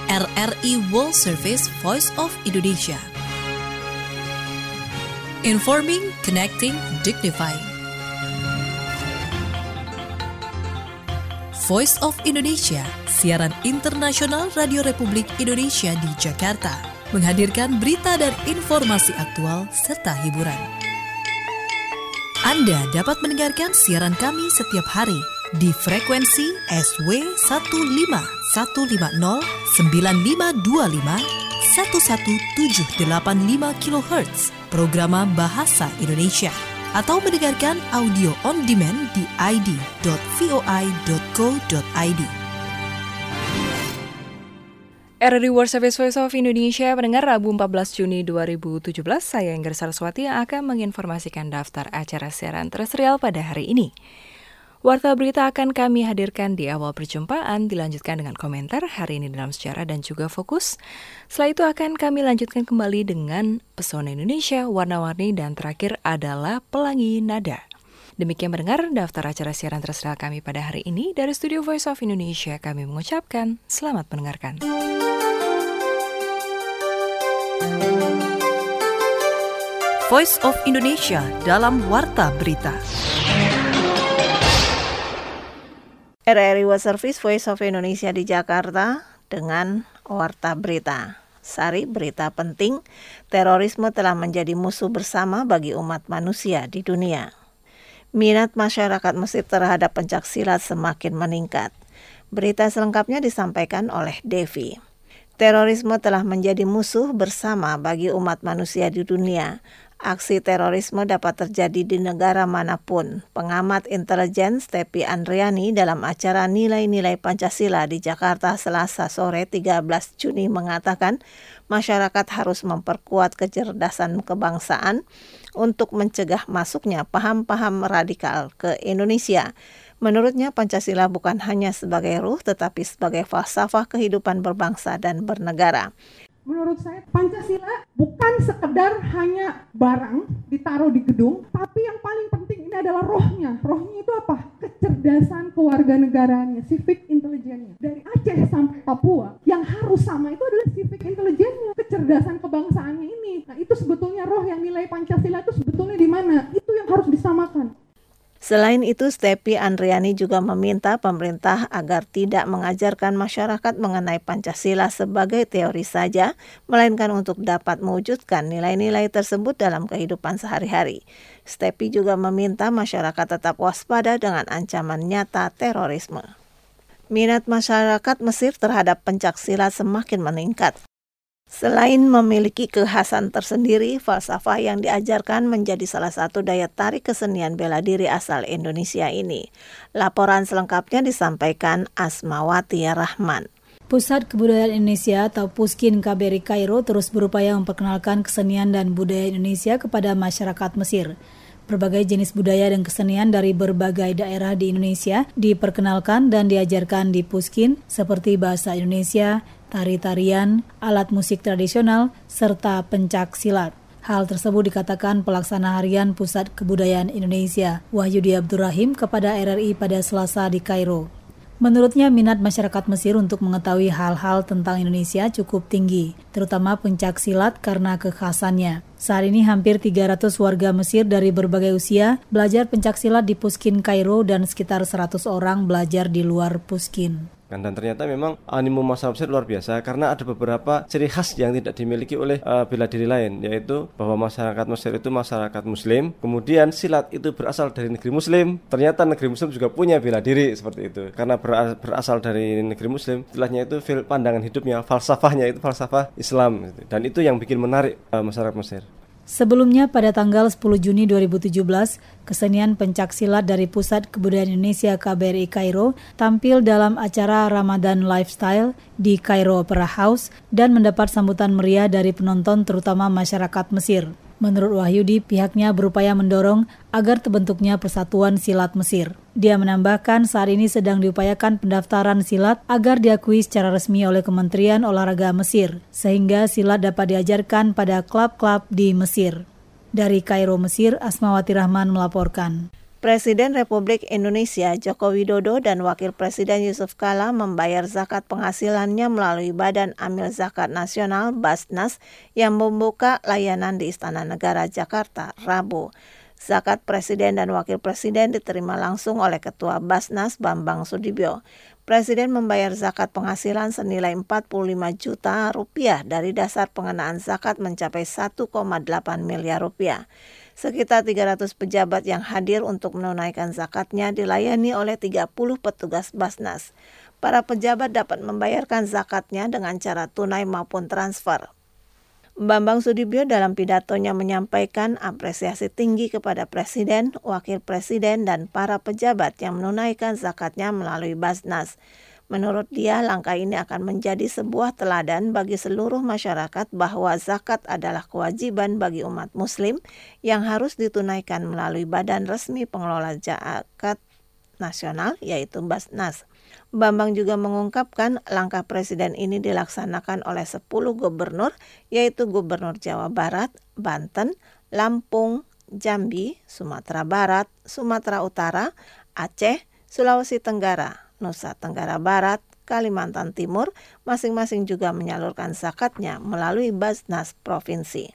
RRI World Service Voice of Indonesia. Informing, connecting, dignifying. Voice of Indonesia, siaran internasional Radio Republik Indonesia di Jakarta, menghadirkan berita dan informasi aktual serta hiburan. Anda dapat mendengarkan siaran kami setiap hari di frekuensi SW 15150 9525 11785 kHz, programa Bahasa Indonesia, atau mendengarkan audio on demand di id.voi.co.id. RRI World Service Voice of Indonesia mendengar Rabu 14 Juni 2017, saya Ingrid Saraswati yang akan menginformasikan daftar acara siaran terestrial pada hari ini. Warta berita akan kami hadirkan di awal perjumpaan, dilanjutkan dengan komentar hari ini dalam sejarah dan juga fokus. Setelah itu akan kami lanjutkan kembali dengan pesona Indonesia, warna-warni, dan terakhir adalah Pelangi Nada. Demikian mendengar daftar acara siaran terestrial kami pada hari ini. Dari Studio Voice of Indonesia kami mengucapkan selamat mendengarkan. Voice of Indonesia dalam Warta Berita. RRI World Service Voice of Indonesia di Jakarta dengan Warta Berita. Sari berita penting, terorisme telah menjadi musuh bersama bagi umat manusia di dunia. Minat masyarakat Mesir terhadap pencaksilat semakin meningkat. Berita selengkapnya disampaikan oleh Devi. Terorisme telah menjadi musuh bersama bagi umat manusia di dunia. Aksi terorisme dapat terjadi di negara manapun. Pengamat intelijen Stepi Andriani dalam acara Nilai-Nilai Pancasila di Jakarta Selasa sore 13 Juni mengatakan masyarakat harus memperkuat kecerdasan kebangsaan untuk mencegah masuknya paham-paham radikal ke Indonesia. Menurutnya Pancasila bukan hanya sebagai ruh tetapi sebagai falsafah kehidupan berbangsa dan bernegara. Menurut saya Pancasila bukan sekedar hanya barang ditaruh di gedung, tapi yang paling penting ini adalah rohnya. Rohnya itu apa? Kecerdasan kewarganegaraannya, civic intelligence-nya. Dari Aceh sampai Papua, yang harus sama itu adalah civic intelligence-nya, kecerdasan kebangsaannya ini. Nah, itu sebetulnya roh yang nilai Pancasila itu sebetulnya di mana? Itu yang harus disamakan. Selain itu, Stepi Andriani juga meminta pemerintah agar tidak mengajarkan masyarakat mengenai Pancasila sebagai teori saja, melainkan untuk dapat mewujudkan nilai-nilai tersebut dalam kehidupan sehari-hari. Stepi juga meminta masyarakat tetap waspada dengan ancaman nyata terorisme. Minat masyarakat Mesir terhadap pencaksilat semakin meningkat. Selain memiliki kekhasan tersendiri, falsafah yang diajarkan menjadi salah satu daya tarik kesenian bela diri asal Indonesia ini. Laporan selengkapnya disampaikan Asmawati Rahman. Pusat Kebudayaan Indonesia atau Puskin KBRI Kairo terus berupaya memperkenalkan kesenian dan budaya Indonesia kepada masyarakat Mesir. Berbagai jenis budaya dan kesenian dari berbagai daerah di Indonesia diperkenalkan dan diajarkan di Puskin seperti bahasa Indonesia, tari-tarian, alat musik tradisional, serta pencak silat. Hal tersebut dikatakan pelaksana harian Pusat Kebudayaan Indonesia, Wahyudi Abdurrahim, kepada RRI pada Selasa di Kairo. Menurutnya, minat masyarakat Mesir untuk mengetahui hal-hal tentang Indonesia cukup tinggi, terutama pencak silat karena kekhasannya. Saat ini hampir 300 warga Mesir dari berbagai usia belajar pencak silat di Puskin Kairo dan sekitar 100 orang belajar di luar Puskin. Dan ternyata memang animo masyarakat Mesir luar biasa karena ada beberapa ciri khas yang tidak dimiliki oleh bela diri lain, yaitu bahwa masyarakat Mesir itu masyarakat Muslim, kemudian silat itu berasal dari negeri Muslim. Ternyata negeri Muslim juga punya bela diri seperti itu. Karena berasal dari negeri Muslim, istilahnya itu pandangan hidupnya, falsafahnya itu falsafah Islam, dan itu yang bikin menarik masyarakat Mesir. Sebelumnya pada tanggal 10 Juni 2017, kesenian pencak silat dari Pusat Kebudayaan Indonesia KBRI Kairo tampil dalam acara Ramadan Lifestyle di Kairo Opera House dan mendapat sambutan meriah dari penonton terutama masyarakat Mesir. Menurut Wahyudi, pihaknya berupaya mendorong agar terbentuknya Persatuan Silat Mesir. Dia menambahkan saat ini sedang diupayakan pendaftaran silat agar diakui secara resmi oleh Kementerian Olahraga Mesir, sehingga silat dapat diajarkan pada klub-klub di Mesir. Dari Kairo, Mesir, Asmawati Rahman melaporkan. Presiden Republik Indonesia Joko Widodo dan Wakil Presiden Yusuf Kala membayar zakat penghasilannya melalui Badan Amil Zakat Nasional Basnas yang membuka layanan di Istana Negara Jakarta Rabu. Zakat Presiden dan Wakil Presiden diterima langsung oleh Ketua Basnas Bambang Sudibyo. Presiden membayar zakat penghasilan senilai 45 juta rupiah dari dasar pengenaan zakat mencapai 1,8 miliar rupiah. Sekitar 300 pejabat yang hadir untuk menunaikan zakatnya dilayani oleh 30 petugas Basnas. Para pejabat dapat membayarkan zakatnya dengan cara tunai maupun transfer. Bambang Sudibyo dalam pidatonya menyampaikan apresiasi tinggi kepada Presiden, Wakil Presiden, dan para pejabat yang menunaikan zakatnya melalui Basnas. Menurut dia, langkah ini akan menjadi sebuah teladan bagi seluruh masyarakat bahwa zakat adalah kewajiban bagi umat Muslim yang harus ditunaikan melalui badan resmi pengelola zakat nasional, yaitu Basnas. Bambang juga mengungkapkan langkah Presiden ini dilaksanakan oleh 10 gubernur, yaitu Gubernur Jawa Barat, Banten, Lampung, Jambi, Sumatera Barat, Sumatera Utara, Aceh, Sulawesi Tenggara, Nusa Tenggara Barat, Kalimantan Timur, masing-masing juga menyalurkan zakatnya melalui Basnas Provinsi.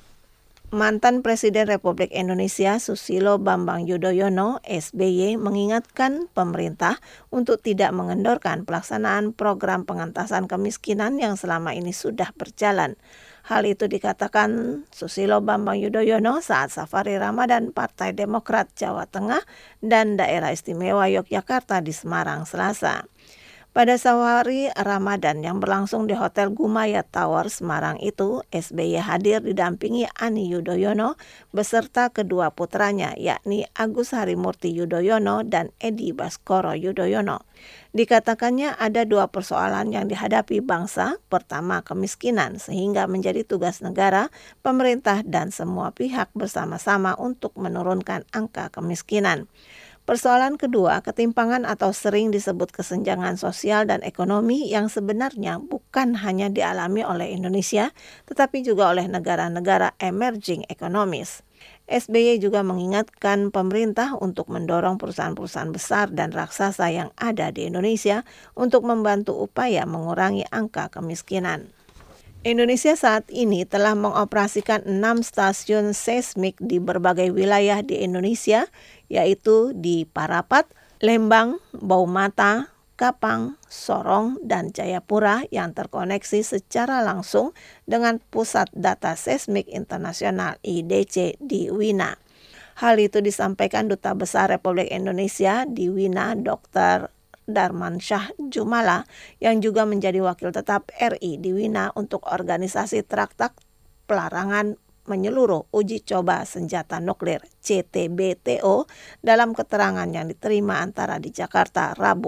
Mantan Presiden Republik Indonesia Susilo Bambang Yudhoyono (SBY) mengingatkan pemerintah untuk tidak mengendorkan pelaksanaan program pengentasan kemiskinan yang selama ini sudah berjalan. Hal itu dikatakan Susilo Bambang Yudhoyono saat safari Ramadan Partai Demokrat Jawa Tengah dan Daerah Istimewa Yogyakarta di Semarang, Selasa. Pada safari Ramadan yang berlangsung di Hotel Gumaya Tower Semarang itu, SBY hadir didampingi Ani Yudhoyono beserta kedua putranya, yakni Agus Harimurti Yudhoyono dan Edi Baskoro Yudhoyono. Dikatakannya ada dua persoalan yang dihadapi bangsa. Pertama, kemiskinan, sehingga menjadi tugas negara, pemerintah, dan semua pihak bersama-sama untuk menurunkan angka kemiskinan. Persoalan kedua, ketimpangan atau sering disebut kesenjangan sosial dan ekonomi yang sebenarnya bukan hanya dialami oleh Indonesia, tetapi juga oleh negara-negara emerging economies. SBY juga mengingatkan pemerintah untuk mendorong perusahaan-perusahaan besar dan raksasa yang ada di Indonesia untuk membantu upaya mengurangi angka kemiskinan. Indonesia saat ini telah mengoperasikan 6 stasiun seismik di berbagai wilayah di Indonesia, yaitu di Parapat, Lembang, Baumata, Kapang, Sorong, dan Jayapura yang terkoneksi secara langsung dengan Pusat Data Seismik Internasional IDC di Wina. Hal itu disampaikan Duta Besar Republik Indonesia di Wina, Dr. Darmansyah Jumala, yang juga menjadi wakil tetap RI di Wina untuk organisasi Traktat Pelarangan Menyeluruh Uji Coba Senjata Nuklir CTBTO dalam keterangan yang diterima antara di Jakarta Rabu.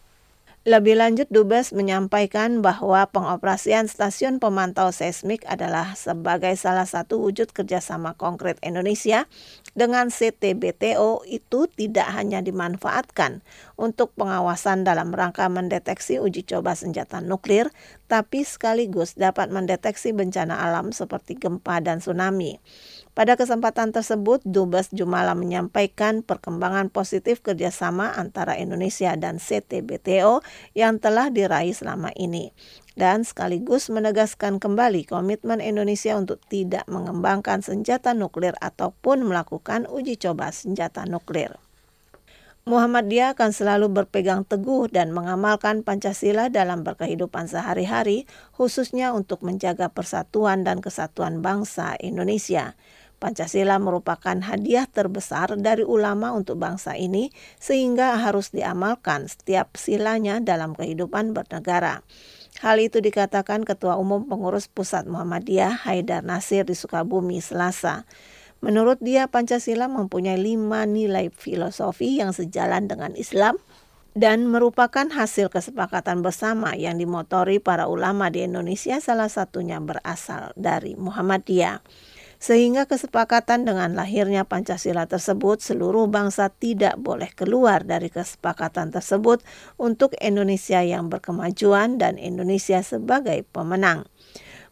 Lebih lanjut, Dubes menyampaikan bahwa pengoperasian stasiun pemantau seismik adalah sebagai salah satu wujud kerjasama konkret Indonesia dengan CTBTO itu tidak hanya dimanfaatkan untuk pengawasan dalam rangka mendeteksi uji coba senjata nuklir, tapi sekaligus dapat mendeteksi bencana alam seperti gempa dan tsunami. Pada kesempatan tersebut, Dubes Jumala menyampaikan perkembangan positif kerjasama antara Indonesia dan CTBTO yang telah diraih selama ini, dan sekaligus menegaskan kembali komitmen Indonesia untuk tidak mengembangkan senjata nuklir ataupun melakukan uji coba senjata nuklir. Muhammadiyah akan selalu berpegang teguh dan mengamalkan Pancasila dalam berkehidupan sehari-hari, khususnya untuk menjaga persatuan dan kesatuan bangsa Indonesia. Pancasila merupakan hadiah terbesar dari ulama untuk bangsa ini, sehingga harus diamalkan setiap silanya dalam kehidupan bernegara. Hal itu dikatakan Ketua Umum Pengurus Pusat Muhammadiyah Haidar Nasir di Sukabumi, Selasa. Menurut dia, Pancasila mempunyai 5 nilai filosofi yang sejalan dengan Islam dan merupakan hasil kesepakatan bersama yang dimotori para ulama di Indonesia, salah satunya berasal dari Muhammadiyah. Sehingga kesepakatan dengan lahirnya Pancasila tersebut, seluruh bangsa tidak boleh keluar dari kesepakatan tersebut untuk Indonesia yang berkemajuan dan Indonesia sebagai pemenang.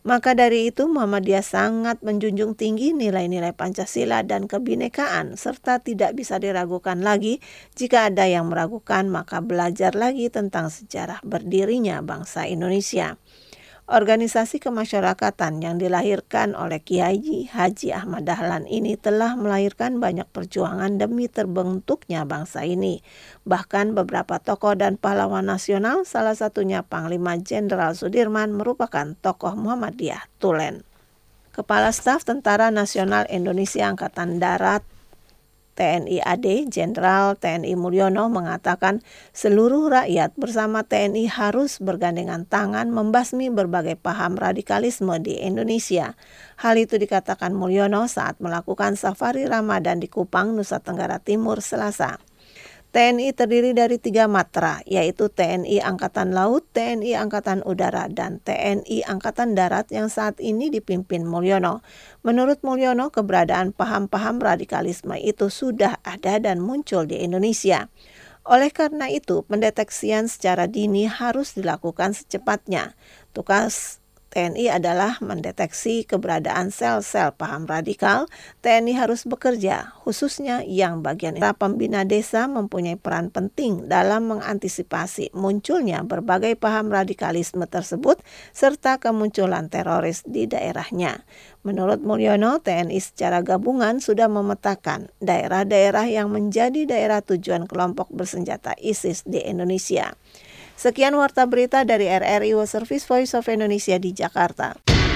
Maka dari itu Muhammadiyah sangat menjunjung tinggi nilai-nilai Pancasila dan kebinekaan serta tidak bisa diragukan lagi. Jika ada yang meragukan maka belajar lagi tentang sejarah berdirinya bangsa Indonesia. Organisasi kemasyarakatan yang dilahirkan oleh Kiai Haji Ahmad Dahlan ini telah melahirkan banyak perjuangan demi terbentuknya bangsa ini. Bahkan beberapa tokoh dan pahlawan nasional, salah satunya Panglima Jenderal Sudirman, merupakan tokoh Muhammadiyah Tulen. Kepala Staf Tentara Nasional Indonesia Angkatan Darat TNI AD, Jenderal TNI Mulyono mengatakan seluruh rakyat bersama TNI harus bergandengan tangan membasmi berbagai paham radikalisme di Indonesia. Hal itu dikatakan Mulyono saat melakukan safari Ramadan di Kupang, Nusa Tenggara Timur, Selasa. TNI terdiri dari 3 matra, yaitu TNI Angkatan Laut, TNI Angkatan Udara, dan TNI Angkatan Darat yang saat ini dipimpin Mulyono. Menurut Mulyono, keberadaan paham-paham radikalisme itu sudah ada dan muncul di Indonesia. Oleh karena itu, pendeteksian secara dini harus dilakukan secepatnya. Tugas TNI adalah mendeteksi keberadaan sel-sel paham radikal. TNI harus bekerja, khususnya yang bagian pembina desa mempunyai peran penting dalam mengantisipasi munculnya berbagai paham radikalisme tersebut serta kemunculan teroris di daerahnya. Menurut Mulyono, TNI secara gabungan sudah memetakan daerah-daerah yang menjadi daerah tujuan kelompok bersenjata ISIS di Indonesia. Sekian warta berita dari RRI World Service Voice of Indonesia di Jakarta.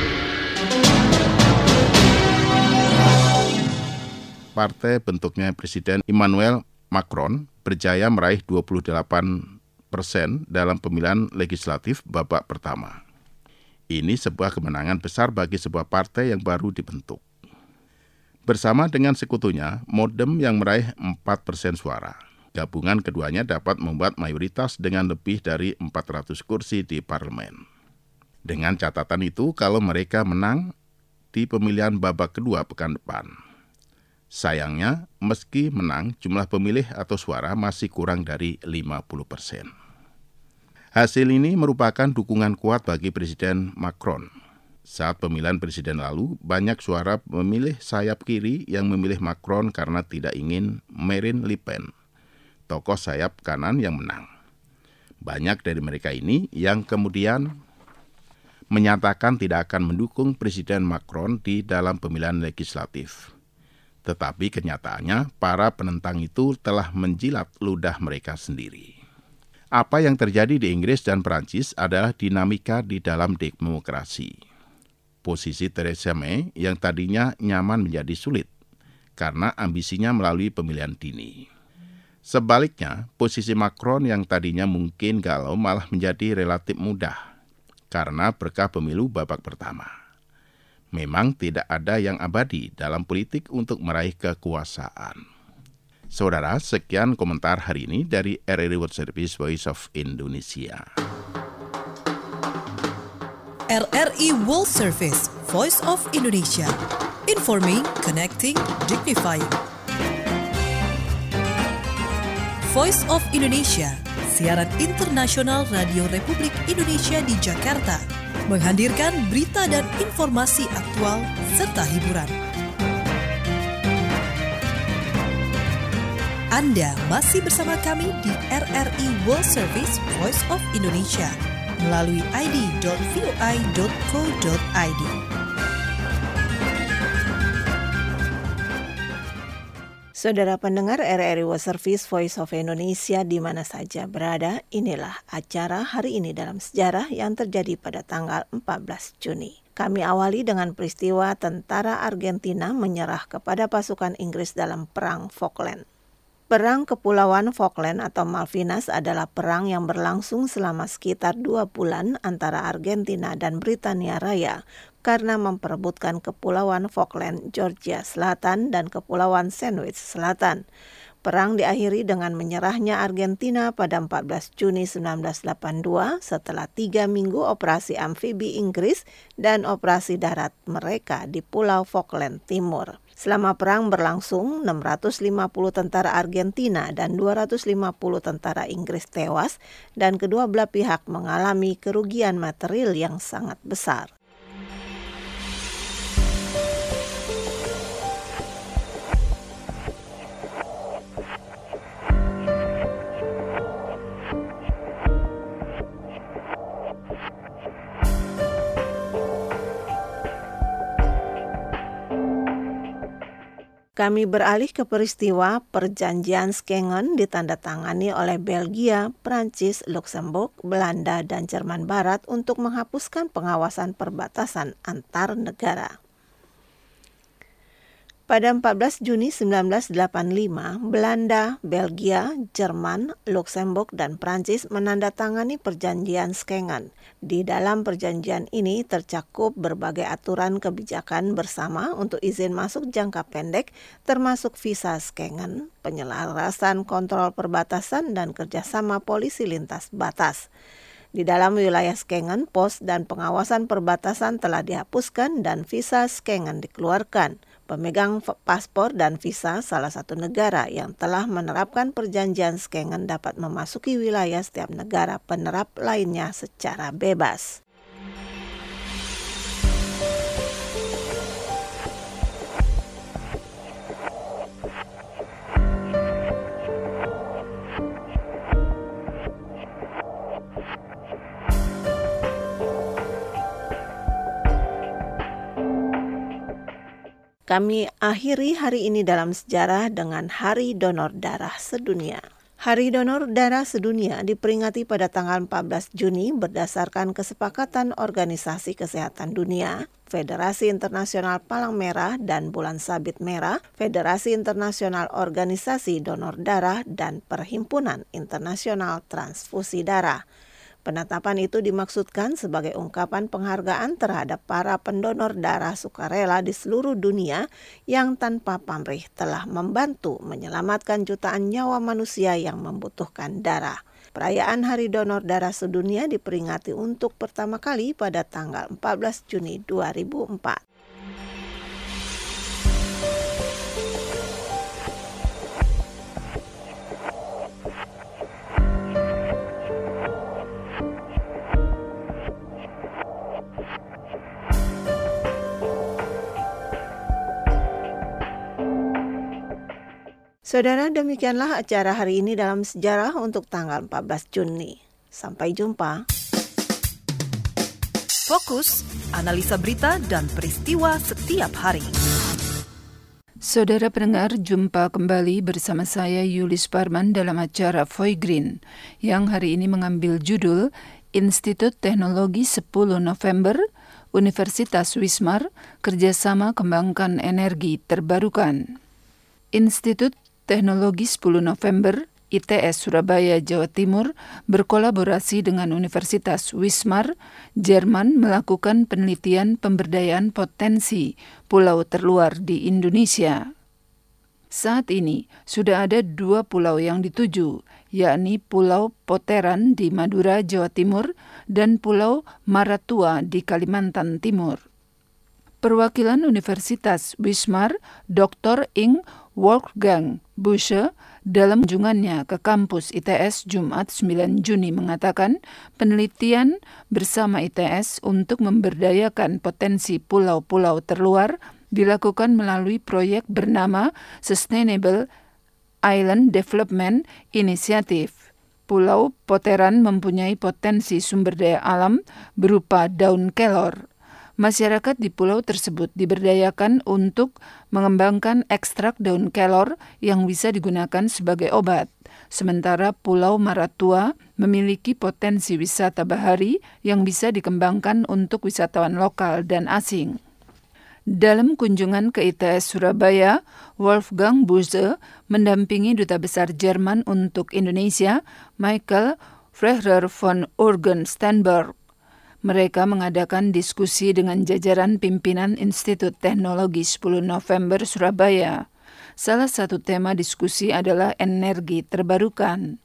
Partai bentuknya Presiden Emmanuel Macron berjaya meraih 28% dalam pemilihan legislatif babak pertama. Ini sebuah kemenangan besar bagi sebuah partai yang baru dibentuk. Bersama dengan sekutunya, Modem yang meraih 4% suara. Gabungan keduanya dapat membuat mayoritas dengan lebih dari 400 kursi di parlemen. Dengan catatan itu, kalau mereka menang di pemilihan babak kedua pekan depan. Sayangnya, meski menang, jumlah pemilih atau suara masih kurang dari 50%. Hasil ini merupakan dukungan kuat bagi Presiden Macron. Saat pemilihan presiden lalu, banyak suara pemilih sayap kiri yang memilih Macron karena tidak ingin Marine Le Pen, tokoh sayap kanan yang menang. Banyak dari mereka ini yang kemudian menyatakan tidak akan mendukung Presiden Macron di dalam pemilihan legislatif. Tetapi kenyataannya, para penentang itu telah menjilat ludah mereka sendiri. Apa yang terjadi di Inggris dan Perancis adalah dinamika di dalam demokrasi. Posisi Theresa May yang tadinya nyaman menjadi sulit karena ambisinya melalui pemilihan dini. Sebaliknya, posisi Macron yang tadinya mungkin galau malah menjadi relatif mudah karena berkah pemilu babak pertama. Memang tidak ada yang abadi dalam politik untuk meraih kekuasaan. Saudara, sekian komentar hari ini dari RRI World Service Voice of Indonesia. RRI World Service Voice of Indonesia. Informing, connecting, dignifying. Voice of Indonesia, siaran internasional Radio Republik Indonesia di Jakarta, menghadirkan berita dan informasi aktual serta hiburan. Anda masih bersama kami di RRI World Service Voice of Indonesia melalui id.voi.co.id. Saudara pendengar RRI World Service Voice of Indonesia di mana saja berada, inilah acara hari ini dalam sejarah yang terjadi pada tanggal 14 Juni. Kami awali dengan peristiwa tentara Argentina menyerah kepada pasukan Inggris dalam Perang Falkland. Perang Kepulauan Falkland atau Malvinas adalah perang yang berlangsung selama sekitar 2 bulan antara Argentina dan Britania Raya karena memperebutkan Kepulauan Falkland, Georgia Selatan, dan Kepulauan Sandwich Selatan. Perang diakhiri dengan menyerahnya Argentina pada 14 Juni 1982 setelah 3 minggu operasi amfibi Inggris dan operasi darat mereka di Pulau Falkland Timur. Selama perang berlangsung, 650 tentara Argentina dan 250 tentara Inggris tewas dan kedua belah pihak mengalami kerugian material yang sangat besar. Kami beralih ke peristiwa perjanjian Schengen ditandatangani oleh Belgia, Prancis, Luksemburg, Belanda, dan Jerman Barat untuk menghapuskan pengawasan perbatasan antar negara. Pada 14 Juni 1985, Belanda, Belgia, Jerman, Luksemburg, dan Prancis menandatangani perjanjian Schengen. Di dalam perjanjian ini tercakup berbagai aturan kebijakan bersama untuk izin masuk jangka pendek, termasuk visa Schengen, penyelarasan kontrol perbatasan, dan kerjasama polisi lintas batas. Di dalam wilayah Schengen, pos dan pengawasan perbatasan telah dihapuskan dan visa Schengen dikeluarkan. Pemegang paspor dan visa salah satu negara yang telah menerapkan perjanjian Schengen dapat memasuki wilayah setiap negara penerap lainnya secara bebas. Kami akhiri hari ini dalam sejarah dengan Hari Donor Darah Sedunia. Hari Donor Darah Sedunia diperingati pada tanggal 14 Juni berdasarkan kesepakatan Organisasi Kesehatan Dunia, Federasi Internasional Palang Merah dan Bulan Sabit Merah, Federasi Internasional Organisasi Donor Darah, dan Perhimpunan Internasional Transfusi Darah. Penetapan itu dimaksudkan sebagai ungkapan penghargaan terhadap para pendonor darah sukarela di seluruh dunia yang tanpa pamrih telah membantu menyelamatkan jutaan nyawa manusia yang membutuhkan darah. Perayaan Hari Donor Darah Sedunia diperingati untuk pertama kali pada tanggal 14 Juni 2004. Saudara, demikianlah acara hari ini dalam sejarah untuk tanggal 14 Juni. Sampai jumpa. Fokus, analisa berita dan peristiwa setiap hari. Saudara pendengar, jumpa kembali bersama saya Yulis Parman dalam acara Voy Green yang hari ini mengambil judul Institut Teknologi 10 November, Universitas Wismar, Kerjasama Kembangkan Energi Terbarukan. Institut Teknologi 10 November, ITS Surabaya, Jawa Timur, berkolaborasi dengan Universitas Wismar, Jerman melakukan penelitian pemberdayaan potensi pulau terluar di Indonesia. Saat ini, sudah ada 2 pulau yang dituju, yakni Pulau Poteran di Madura, Jawa Timur, dan Pulau Maratua di Kalimantan Timur. Perwakilan Universitas Wismar, Dr. Ing Wolfgang Busche, dalam kunjungannya ke kampus ITS Jumat 9 Juni mengatakan penelitian bersama ITS untuk memberdayakan potensi pulau-pulau terluar dilakukan melalui proyek bernama Sustainable Island Development Initiative. Pulau Poteran mempunyai potensi sumber daya alam berupa daun kelor. Masyarakat di pulau tersebut diberdayakan untuk mengembangkan ekstrak daun kelor yang bisa digunakan sebagai obat. Sementara Pulau Maratua memiliki potensi wisata bahari yang bisa dikembangkan untuk wisatawan lokal dan asing. Dalam kunjungan ke ITS Surabaya, Wolfgang Busche mendampingi Duta Besar Jerman untuk Indonesia, Michael Freiherr von Urgen-Sternberg. Mereka mengadakan diskusi dengan jajaran pimpinan Institut Teknologi 10 November Surabaya. Salah satu tema diskusi adalah energi terbarukan.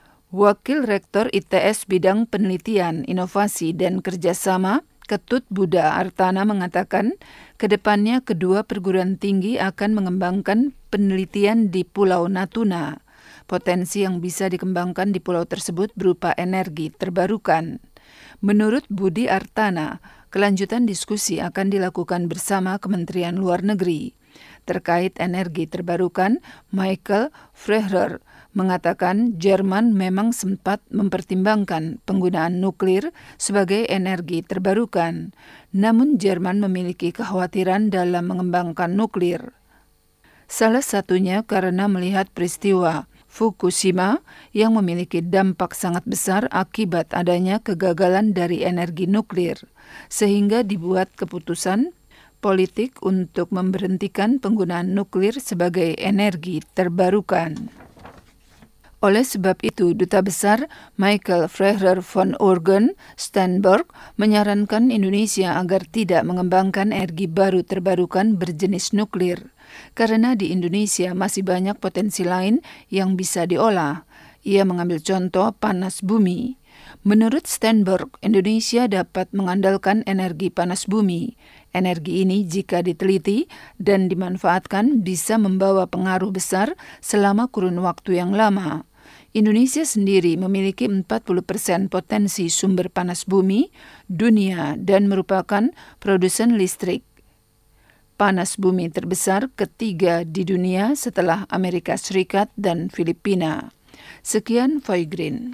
Wakil Rektor ITS Bidang Penelitian, Inovasi, dan Kerjasama, Ketut Buddha Artana mengatakan, kedepannya kedua perguruan tinggi akan mengembangkan penelitian di Pulau Natuna. Potensi yang bisa dikembangkan di pulau tersebut berupa energi terbarukan. Menurut Budi Artana, kelanjutan diskusi akan dilakukan bersama Kementerian Luar Negeri. Terkait energi terbarukan, Michael Freiherr mengatakan Jerman memang sempat mempertimbangkan penggunaan nuklir sebagai energi terbarukan. Namun Jerman memiliki kekhawatiran dalam mengembangkan nuklir. Salah satunya karena melihat peristiwa Fukushima yang memiliki dampak sangat besar akibat adanya kegagalan dari energi nuklir, sehingga dibuat keputusan politik untuk memberhentikan penggunaan nuklir sebagai energi terbarukan. Oleh sebab itu, Duta Besar Michael Freiherr von Ungern Sternberg menyarankan Indonesia agar tidak mengembangkan energi baru terbarukan berjenis nuklir, karena di Indonesia masih banyak potensi lain yang bisa diolah. Ia mengambil contoh panas bumi. Menurut Sternberg, Indonesia dapat mengandalkan energi panas bumi. Energi ini jika diteliti dan dimanfaatkan bisa membawa pengaruh besar selama kurun waktu yang lama. Indonesia sendiri memiliki 40% potensi sumber panas bumi dunia dan merupakan produsen listrik panas bumi terbesar ketiga di dunia setelah Amerika Serikat dan Filipina. Sekian Voigrin.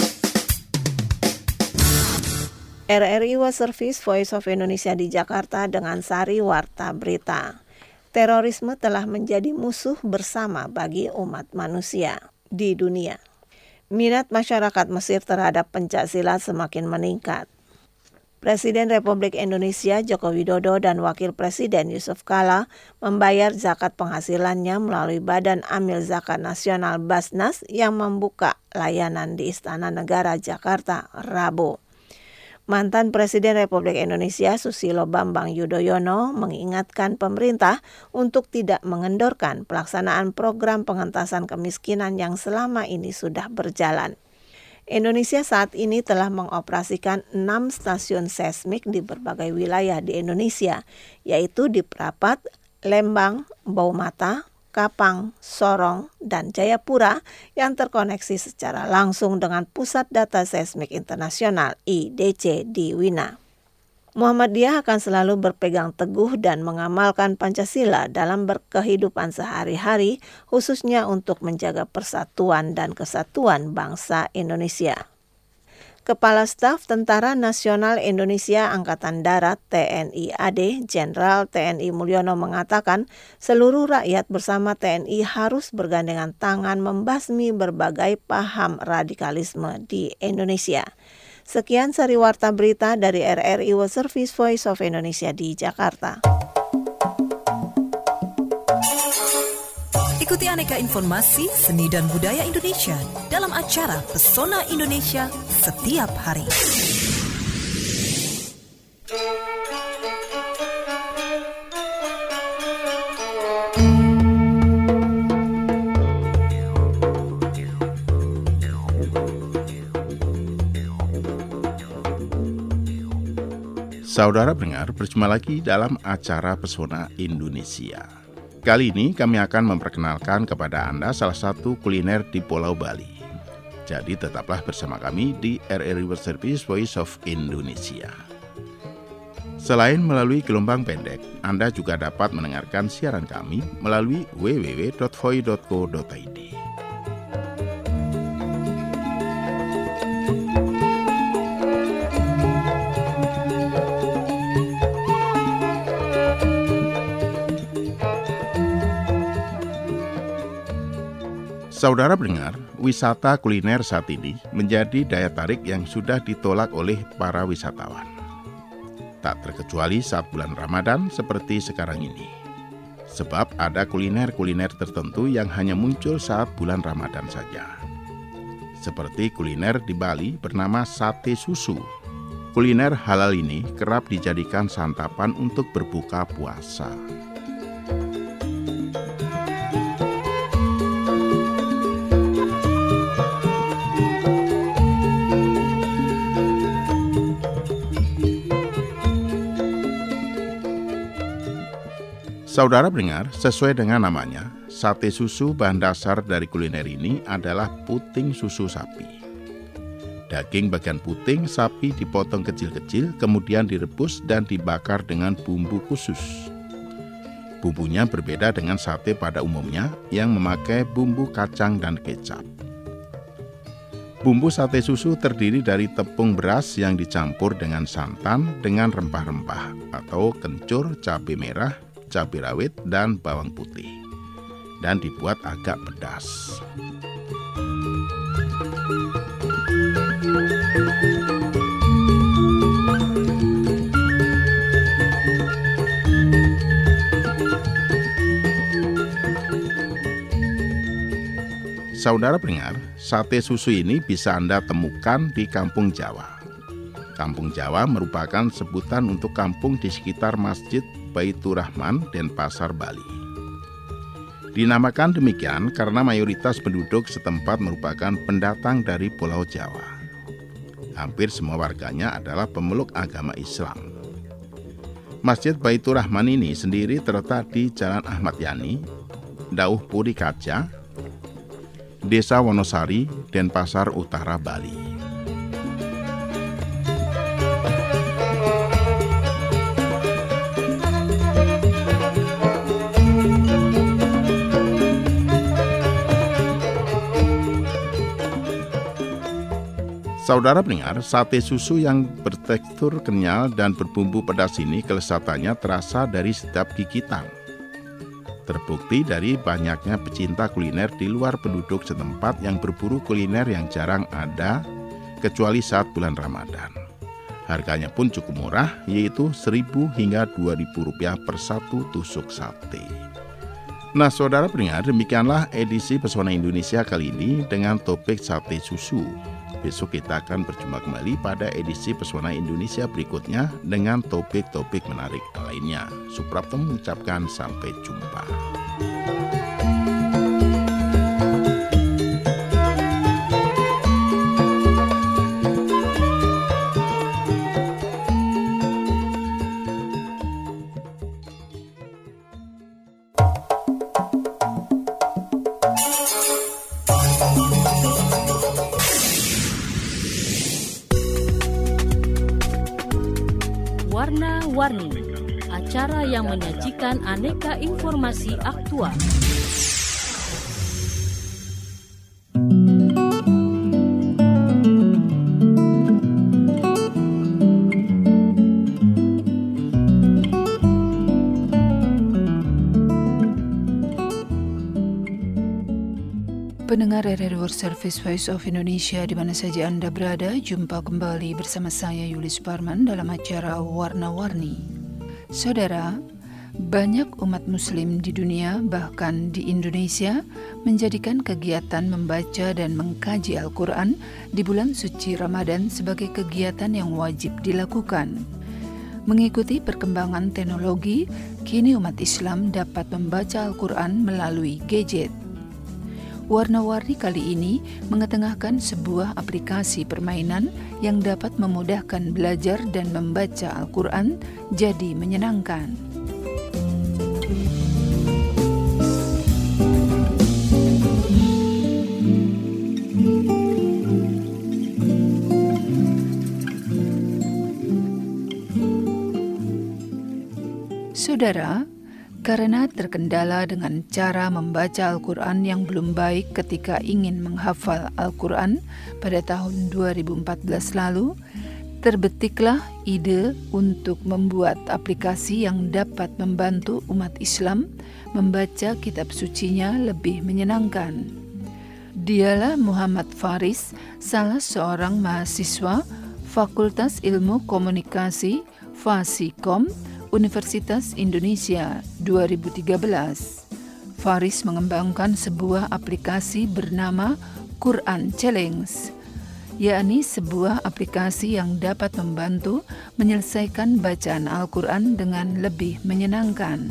RRI World Service Voice of Indonesia di Jakarta dengan Sari Warta Berita. Terorisme telah menjadi musuh bersama bagi umat manusia di dunia. Minat masyarakat Mesir terhadap pencaksilat semakin meningkat. Presiden Republik Indonesia Joko Widodo dan Wakil Presiden Yusuf Kala membayar zakat penghasilannya melalui Badan Amil Zakat Nasional Basnas yang membuka layanan di Istana Negara Jakarta Rabu. Mantan Presiden Republik Indonesia Susilo Bambang Yudhoyono mengingatkan pemerintah untuk tidak mengendorkan pelaksanaan program pengentasan kemiskinan yang selama ini sudah berjalan. Indonesia saat ini telah mengoperasikan 6 stasiun seismik di berbagai wilayah di Indonesia, yaitu di Prapat, Lembang, Baumata, Kapang, Sorong, dan Jayapura yang terkoneksi secara langsung dengan Pusat Data Seismik Internasional IDC di Wina. Muhammadiyah akan selalu berpegang teguh dan mengamalkan Pancasila dalam berkehidupan sehari-hari, khususnya untuk menjaga persatuan dan kesatuan bangsa Indonesia. Kepala Staf Tentara Nasional Indonesia Angkatan Darat TNI AD, Jenderal TNI Mulyono mengatakan seluruh rakyat bersama TNI harus bergandengan tangan membasmi berbagai paham radikalisme di Indonesia. Sekian Sari Warta Berita dari RRI World Service Voice of Indonesia di Jakarta. Ikuti aneka informasi seni dan budaya Indonesia dalam acara Pesona Indonesia setiap hari. Saudara pendengar, berjumpa lagi dalam acara Pesona Indonesia. Kali ini kami akan memperkenalkan kepada Anda salah satu kuliner di Pulau Bali. Jadi tetaplah bersama kami di RRI World Service Voice of Indonesia. Selain melalui gelombang pendek, Anda juga dapat mendengarkan siaran kami melalui www.voi.co.id. Saudara pendengar, wisata kuliner saat ini menjadi daya tarik yang sudah ditolak oleh para wisatawan. Tak terkecuali saat bulan Ramadan seperti sekarang ini. Sebab ada kuliner-kuliner tertentu yang hanya muncul saat bulan Ramadan saja. Seperti kuliner di Bali bernama sate susu. Kuliner halal ini kerap dijadikan santapan untuk berbuka puasa. Saudara pendengar, sesuai dengan namanya, sate susu bahan dasar dari kuliner ini adalah puting susu sapi. Daging bagian puting sapi dipotong kecil-kecil, kemudian direbus dan dibakar dengan bumbu khusus. Bumbunya berbeda dengan sate pada umumnya yang memakai bumbu kacang dan kecap. Bumbu sate susu terdiri dari tepung beras yang dicampur dengan santan dengan rempah-rempah atau kencur, cabai merah, cabai rawit, dan bawang putih. dan dibuat agak pedas. Saudara pendengar, sate susu ini bisa Anda temukan di Kampung Jawa. Kampung Jawa merupakan sebutan untuk kampung di sekitar Masjid Baitur Rahman dan Pasar Bali. Dinamakan demikian karena mayoritas penduduk setempat merupakan pendatang dari Pulau Jawa. Hampir semua warganya adalah pemeluk agama Islam. Masjid Baitur Rahman ini sendiri terletak di Jalan Ahmad Yani, Dauh Puri Kaca, Desa Wonosari, Denpasar Utara, Bali. Saudara pendengar, sate susu yang bertekstur kenyal dan berbumbu pedas ini kelezatannya terasa dari setiap gigitan. Terbukti dari banyaknya pecinta kuliner di luar penduduk setempat yang berburu kuliner yang jarang ada kecuali saat bulan Ramadan. Harganya pun cukup murah, yaitu Rp1.000 hingga Rp2.000 per satu tusuk sate. Nah, saudara pendengar, demikianlah edisi Pesona Indonesia kali ini dengan topik sate susu. Besok kita akan berjumpa kembali pada edisi Pesona Indonesia berikutnya dengan topik-topik menarik lainnya. Suprapto mengucapkan sampai jumpa. Warna-Warni, acara yang menyajikan aneka informasi aktual. Pendengar RRI World Service Voice of Indonesia di mana saja Anda berada, jumpa kembali bersama saya Yulis Parman dalam acara Warna-Warni. Saudara, banyak umat muslim di dunia, bahkan di Indonesia, menjadikan kegiatan membaca dan mengkaji Al-Quran di bulan suci Ramadan sebagai kegiatan yang wajib dilakukan. Mengikuti perkembangan teknologi, kini umat Islam dapat membaca Al-Quran melalui gadget. Warna-Warni kali ini mengetengahkan sebuah aplikasi permainan yang dapat memudahkan belajar dan membaca Al-Quran jadi menyenangkan. Saudara, karena terkendala dengan cara membaca Al-Quran yang belum baik ketika ingin menghafal Al-Quran pada tahun 2014 lalu, terbetiklah ide untuk membuat aplikasi yang dapat membantu umat Islam membaca kitab sucinya lebih menyenangkan. Dialah Muhammad Faris, salah seorang mahasiswa Fakultas Ilmu Komunikasi Fasikom Universitas Indonesia 2013. Faris mengembangkan sebuah aplikasi bernama Quran Challenge, yakni sebuah aplikasi yang dapat membantu menyelesaikan bacaan Al-Quran dengan lebih menyenangkan.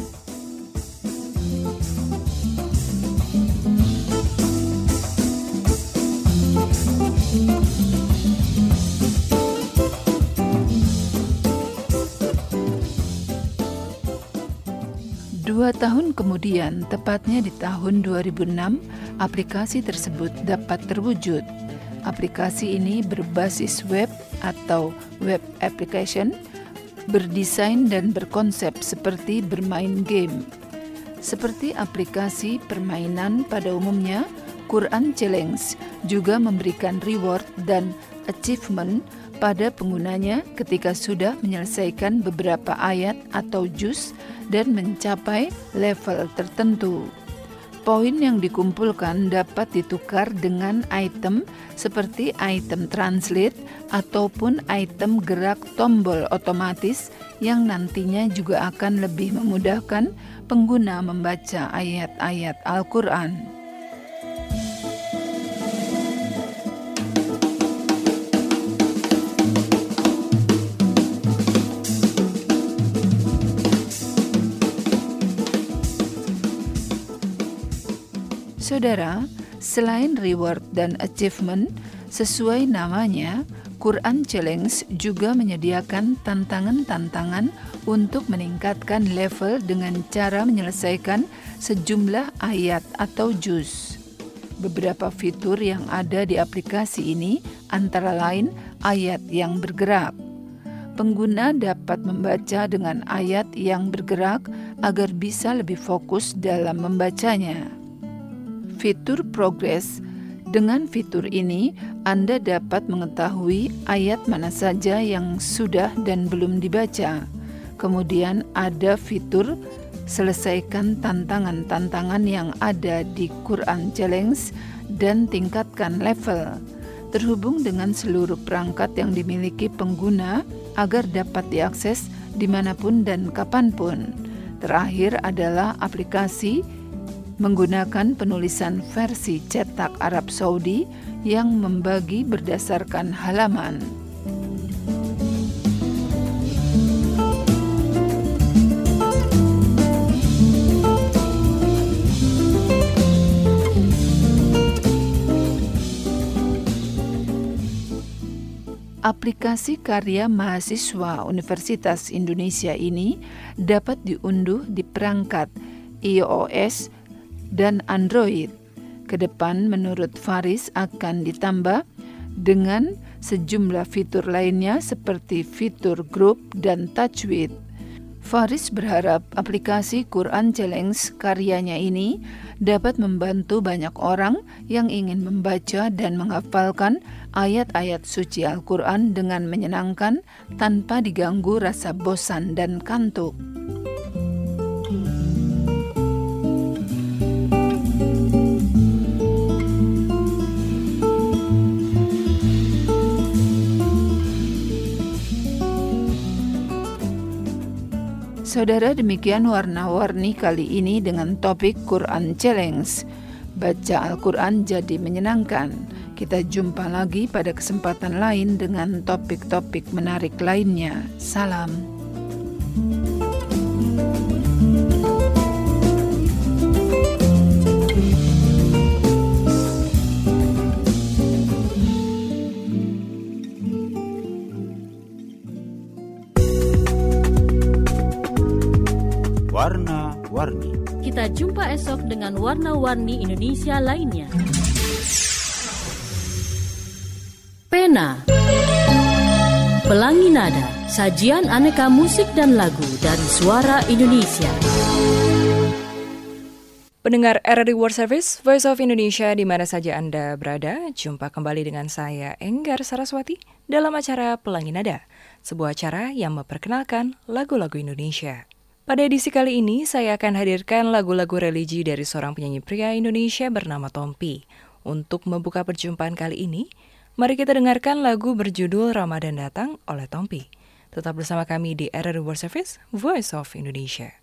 Dua tahun kemudian, tepatnya di tahun 2006, aplikasi tersebut dapat terwujud. Aplikasi ini berbasis web atau web application, berdesain dan berkonsep seperti bermain game. Seperti aplikasi permainan pada umumnya, Quran Challenge juga memberikan reward dan achievement pada penggunanya ketika sudah menyelesaikan beberapa ayat atau juz dan mencapai level tertentu. Poin yang dikumpulkan dapat ditukar dengan item seperti item translate ataupun item gerak tombol otomatis yang nantinya juga akan lebih memudahkan pengguna membaca ayat-ayat Al-Quran. Saudara, selain reward dan achievement, sesuai namanya, Quran Challenge juga menyediakan tantangan-tantangan untuk meningkatkan level dengan cara menyelesaikan sejumlah ayat atau juz. Beberapa fitur yang ada di aplikasi ini antara lain ayat yang bergerak. Pengguna dapat membaca dengan ayat yang bergerak agar bisa lebih fokus dalam membacanya. Fitur progress. Dengan fitur ini, Anda dapat mengetahui ayat mana saja yang sudah dan belum dibaca. Kemudian ada fitur selesaikan tantangan-tantangan yang ada di Quran Challenge dan tingkatkan level. Terhubung dengan seluruh perangkat yang dimiliki pengguna agar dapat diakses dimanapun dan kapanpun. Terakhir adalah aplikasi menggunakan penulisan versi cetak Arab Saudi yang membagi berdasarkan halaman. Aplikasi karya mahasiswa Universitas Indonesia ini dapat diunduh di perangkat iOS dan Android. Kedepan menurut Faris akan ditambah dengan sejumlah fitur lainnya seperti fitur grup dan tajwid. Faris berharap aplikasi Quran Challenge karyanya ini dapat membantu banyak orang yang ingin membaca dan menghafalkan ayat-ayat suci Al-Quran dengan menyenangkan tanpa diganggu rasa bosan dan kantuk. Saudara, demikian warna-warni kali ini dengan topik Quran Challenge. Baca Al-Quran jadi menyenangkan. Kita jumpa lagi pada kesempatan lain dengan topik-topik menarik lainnya. Salam. Warna-warni. Kita jumpa esok dengan warna-warni Indonesia lainnya. Pena, Pelangi Nada, sajian aneka musik dan lagu dari suara Indonesia. Pendengar RRI World Service, Voice of Indonesia di mana saja Anda berada, jumpa kembali dengan saya, Enggar Saraswati, dalam acara Pelangi Nada, sebuah acara yang memperkenalkan lagu-lagu Indonesia. Pada edisi kali ini, saya akan hadirkan lagu-lagu religi dari seorang penyanyi pria Indonesia bernama Tompi. Untuk membuka perjumpaan kali ini, mari kita dengarkan lagu berjudul Ramadan Datang oleh Tompi. Tetap bersama kami di RRI World Service, Voice of Indonesia.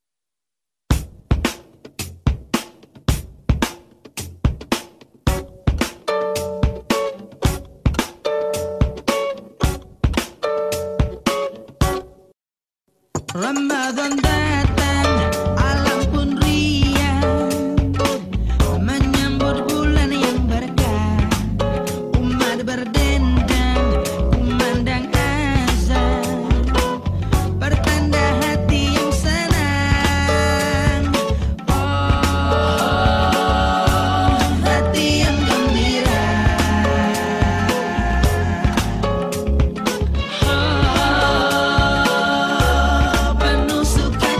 Ramadan datang, alam pun riang, menyambut bulan yang berkah. Umat berdendang, kumandang azan, pertanda hati yang senang. Oh, hati yang gembira. Penuh sukacita.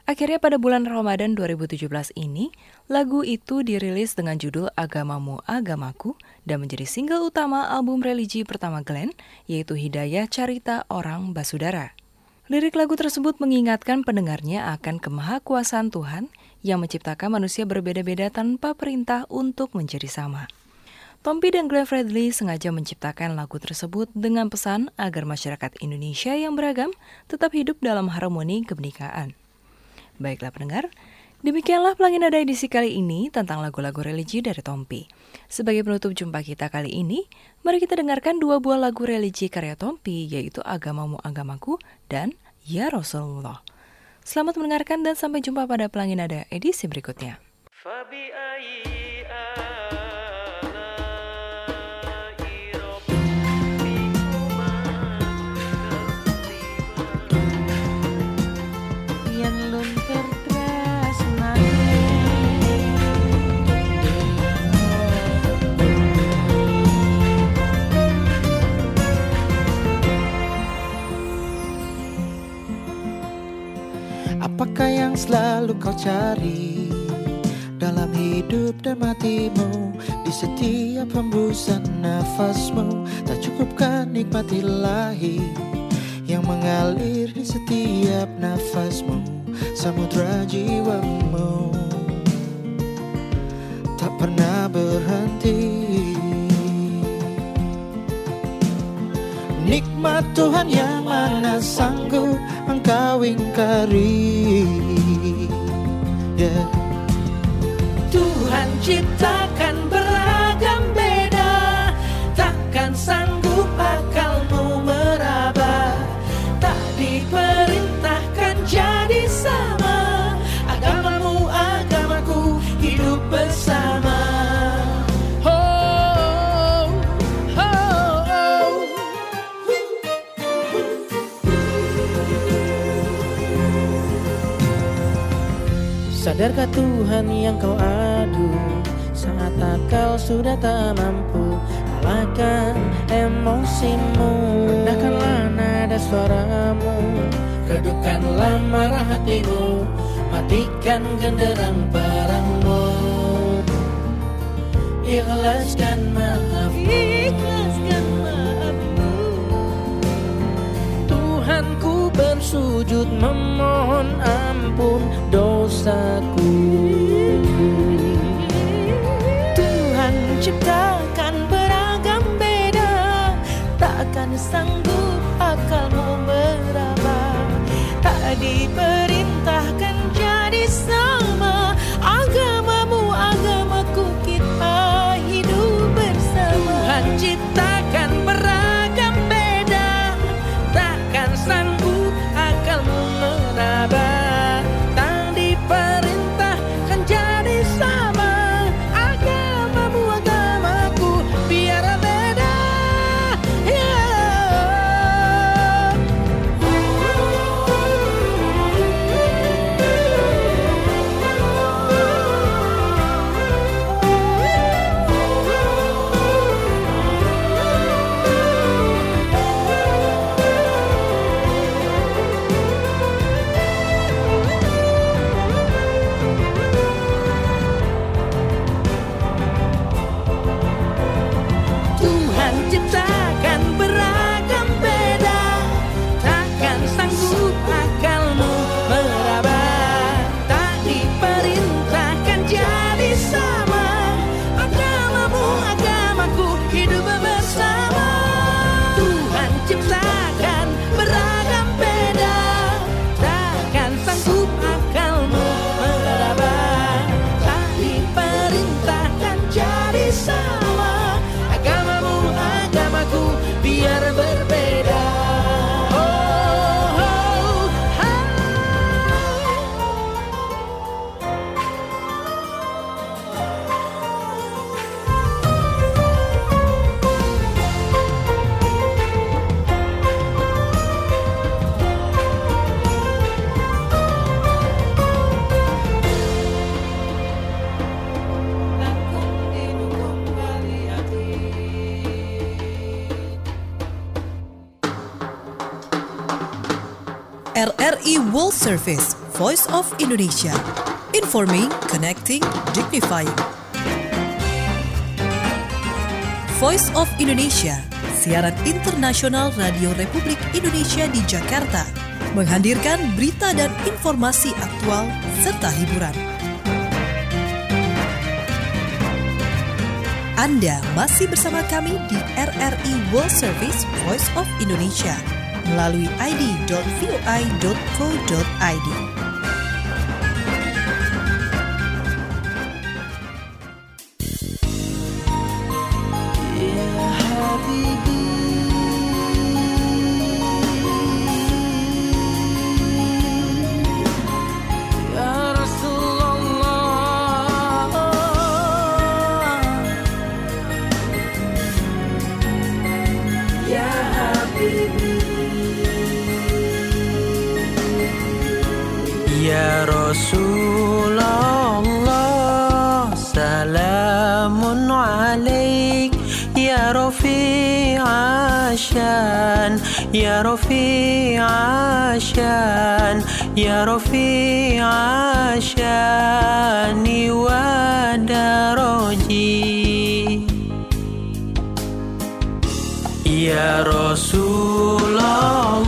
Akhirnya pada bulan Ramadan 2017 ini, lagu itu dirilis dengan judul Agamamu Agamaku dan menjadi single utama album religi pertama Glenn, yaitu Hidayah Carita Orang Basudara. Lirik lagu tersebut mengingatkan pendengarnya akan kemahakuasaan Tuhan yang menciptakan manusia berbeda-beda tanpa perintah untuk menjadi sama. Tompi dan Glenn Fredly sengaja menciptakan lagu tersebut dengan pesan agar masyarakat Indonesia yang beragam tetap hidup dalam harmoni kebinekaan. Baiklah pendengar, demikianlah Pelangin Nada edisi kali ini tentang lagu-lagu religi dari Tompi. Sebagai penutup jumpa kita kali ini, mari kita dengarkan 2 buah lagu religi karya Tompi, yaitu Agamamu Agamaku dan Ya Rasulullah. Selamat mendengarkan dan sampai jumpa pada Pelangin Nada edisi berikutnya. Apakah yang selalu kau cari dalam hidup dan matimu? Di setiap hembusan nafasmu, tak cukupkan nikmati ilahi yang mengalir di setiap nafasmu. Samudra jiwamu tak pernah berhenti. Nikmat Tuhan yang mana sanggup engkau ingkari, Tuhan ciptakan beragam beda, takkan sanggup akalmu meraba. Tak diperintahkan jadi sama, agamamu agamaku hidup bersama. Sadarkah Tuhan yang kau adu saat akal sudah tak mampu? Alahkan emosimu, rendahkanlah nada suaramu, redupkanlah marah hatimu, matikan genderang perangmu. Ikhlaskan maafmu, Tuhanku bersujud memohon ampun dosaku. Tuhan ciptakan beragam beda, takkan sanggup akalmu meraba. Tak diperintahkan jadi sama, agamamu agamaku kita hidup bersama. Tuhan ciptakan beragam beda, takkan sanggup akalmu meraba. RRI World Service, Voice of Indonesia. Informing, connecting, dignifying. Voice of Indonesia, siaran internasional Radio Republik Indonesia di Jakarta, menghadirkan berita dan informasi aktual serta hiburan. Anda masih bersama kami di RRI World Service Voice of Indonesia melalui id.voi.co.id. Ya Rasulullah, salamun alaik, ya Rafi'a syan, ya Rafi'a syan, ya Rafi'a syani wa daraji. Ya Rasulullah,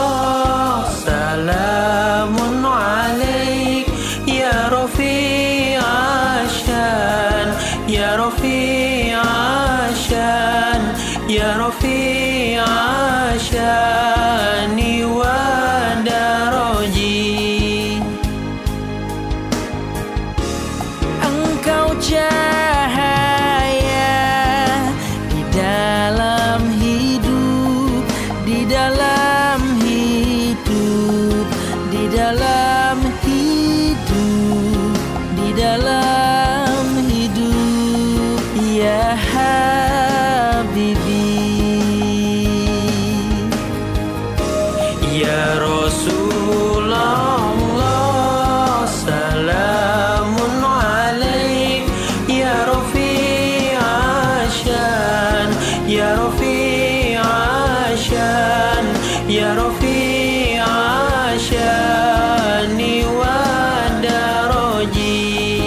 salamun alaik, ya Rafi'a syan, ya Rafi'a syan, ya Rafi'a syani wa daraji. Engkau cahaya di dalam hidup, di dalam hidup, di dalam hidup, di dalam hidup, ya Habibi. Ya Rasulullah, salamun alaik, ya Rafi'a syan, ya Rafi'a syan, ya Rafi'a syani wa daraji.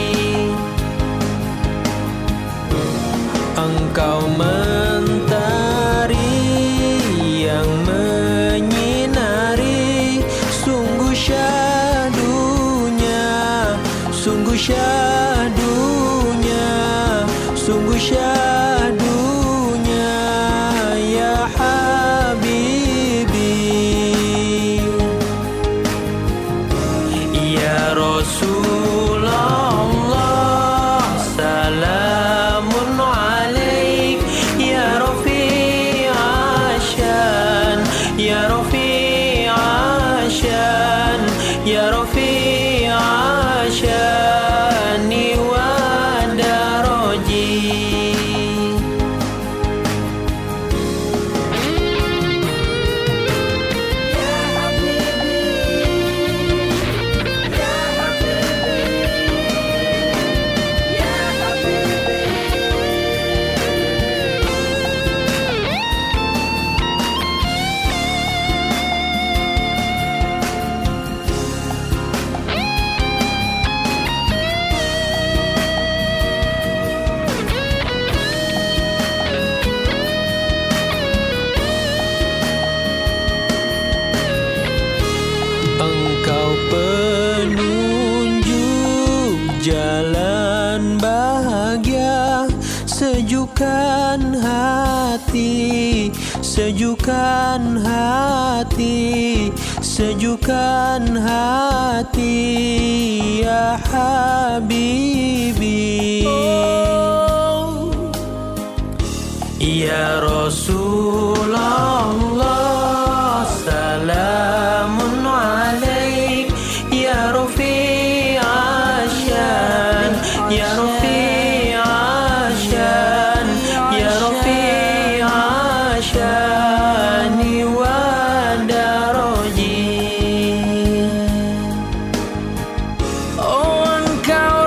Engkau mentari yang menyinari, sungguh syahdunya, sungguh syahdunya, sungguh syahdunya, ya Habibi. Ya Rasulullah, salamun alaik, ya Rafi'a syan, ya Rafi'a syan, ya Rafi'a syani wa daraji. Engkau penunjuk jalan bahagia, sejukkan hati, sejukkan hati, sejukkan hati, ya Habibi. Ya Rasulullah, salamun alaik, ya Rafi'a syan, ya Rafi'a syan, ya Rafi'a syani wa daraji. Oh, engkau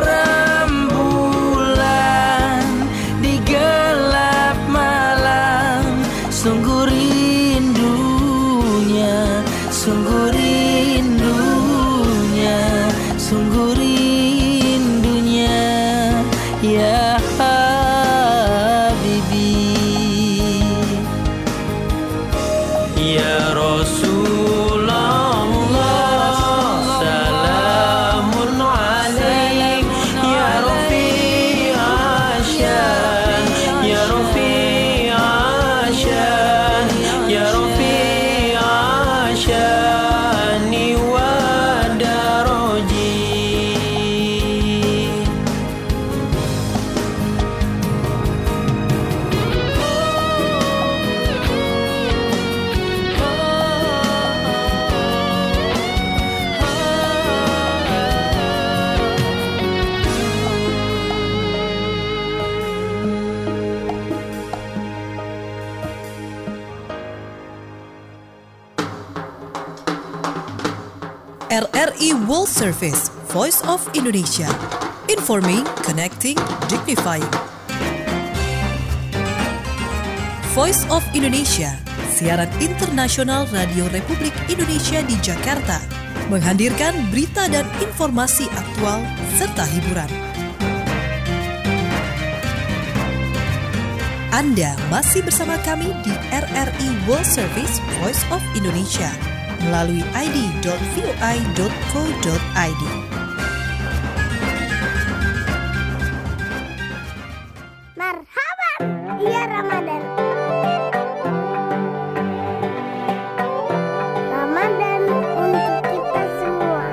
rembulan di gelap malam, sungguh RRI World Service, Voice of Indonesia. Informing, connecting, dignifying. Voice of Indonesia, siaran internasional Radio Republik Indonesia di Jakarta, menghadirkan berita dan informasi aktual serta hiburan. Anda masih bersama kami di RRI World Service Voice of Indonesia melalui id.voi.co.id. Marhaban, ya Ramadan. Ramadan untuk kita semua.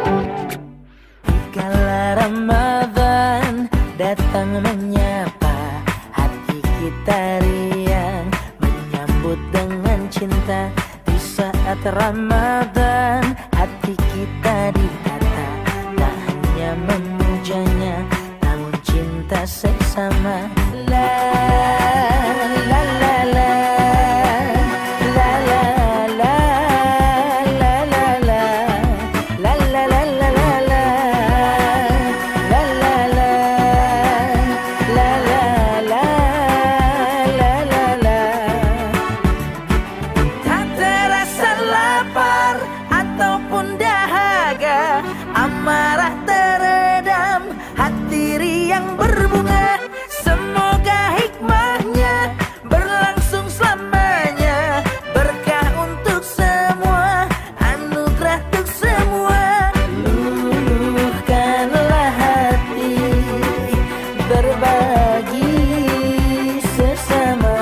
Kala Ramadan datang menyapa, hati kita riang menyambut dengan cinta. Di saat Ramadan hati kita ditata, tak hanya memujanya namun cinta sesama. La la la la la la la la la la la la la la la la la la la la. Tak terasa lapar ataupun dahaga, amarah teredam, hati riang berbunga. Semoga hikmahnya berlangsung selamanya, berkah untuk semua, anugerah untuk semua. Luluhkanlah hati, berbagi sesama,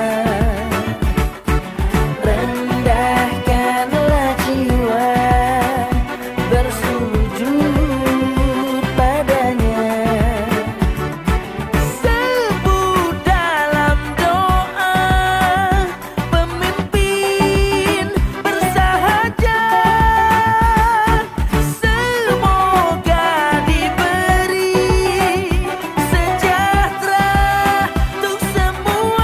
rendahkanlah jiwa, bersujud padanya. Sebut dalam doa pemimpin bersahaja, semoga diberi sejahtera untuk semua.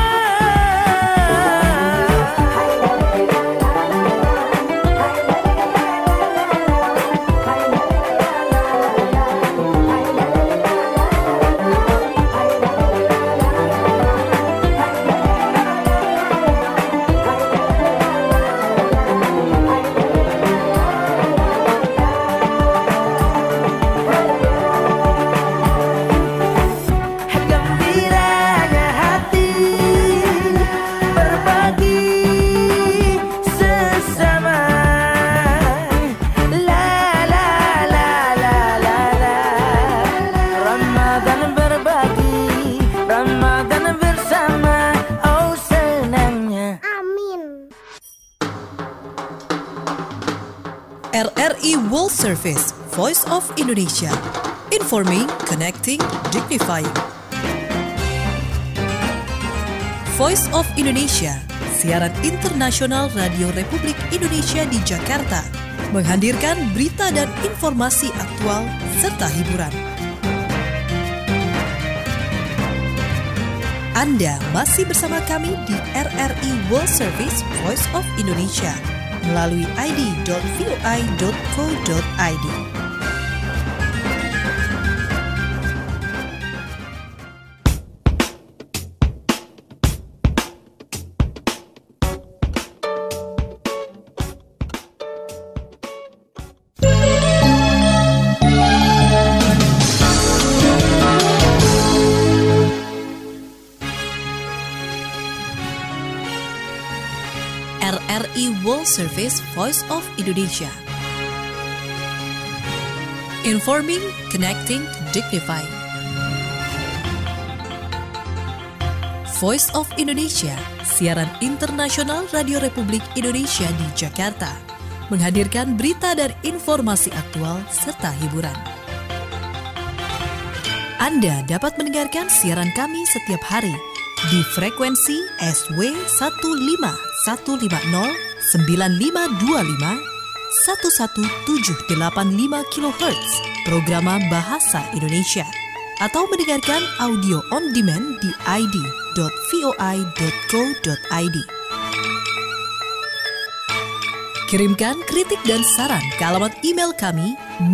Gembiranya hati, berbagi sesama. La la la la la la. Ramadan berbagi, Ramadan bersama. Oh senangnya. Amin. RRI World Service, Voice of Indonesia. Informing, connecting, dignifying. Voice of Indonesia, siaran internasional Radio Republik Indonesia di Jakarta, menghadirkan berita dan informasi aktual serta hiburan. Anda masih bersama kami di RRI World Service Voice of Indonesia melalui id.voi.co.id. RRI World Service Voice of Indonesia. Informing, connecting, dignifying. Voice of Indonesia, siaran internasional Radio Republik Indonesia di Jakarta, menghadirkan berita dan informasi aktual serta hiburan. Anda dapat mendengarkan siaran kami setiap hari di frekuensi SW 15150 9525 11785 kHz Programa Bahasa Indonesia, atau mendengarkan audio on demand di id.voi.co.id. Kirimkan kritik dan saran ke alamat email kami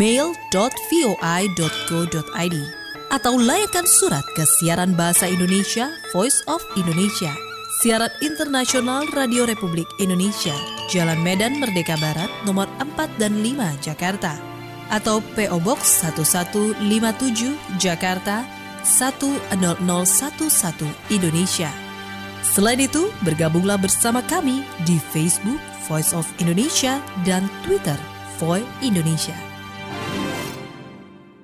mail.voi.go.id atau layangkan surat ke Siaran Bahasa Indonesia Voice of Indonesia, Siaran Internasional Radio Republik Indonesia, Jalan Medan Merdeka Barat, nomor 4 dan 5, Jakarta, atau PO Box 1157, Jakarta 10011, Indonesia. Selain itu, bergabunglah bersama kami di Facebook Voice of Indonesia dan Twitter Voi Indonesia.